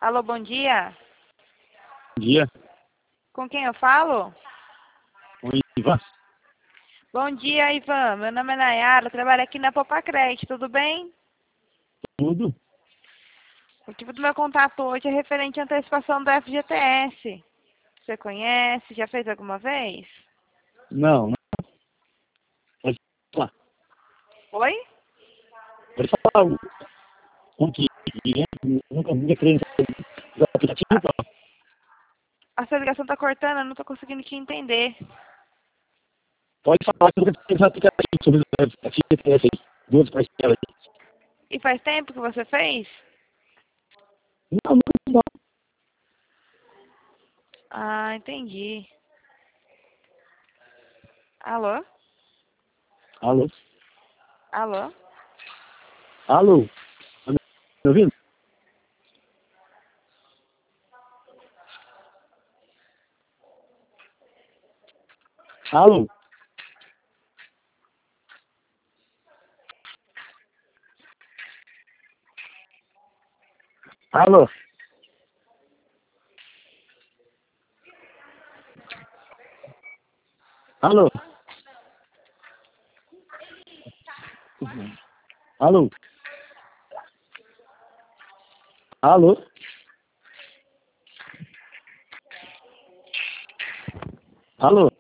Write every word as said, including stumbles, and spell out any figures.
Alô, bom dia. Bom dia. Com quem eu falo? Oi, Ivan. Bom dia, Ivan. Meu nome é Nayara, eu trabalho aqui na Popacred, tudo bem? Tudo? O motivo do meu contato hoje é referente à antecipação do F G T S. Você conhece? Já fez alguma vez? Não, não. Pode falar. Oi? Pode falar. Com que nunca nunca criei no aplicativo. Não. A sua ligação tá cortando, eu não tô conseguindo te entender. Pode falar que eu nunca criei no aplicativo sobre o F G T S aí. Duas parcelas aí. E faz tempo que você fez? Não, nunca fiz, não. Ah, entendi. Alô? Alô? Alô? Alô? Tá me ouvindo? Alô? Alô? Alô? Alô? Alô? Alô?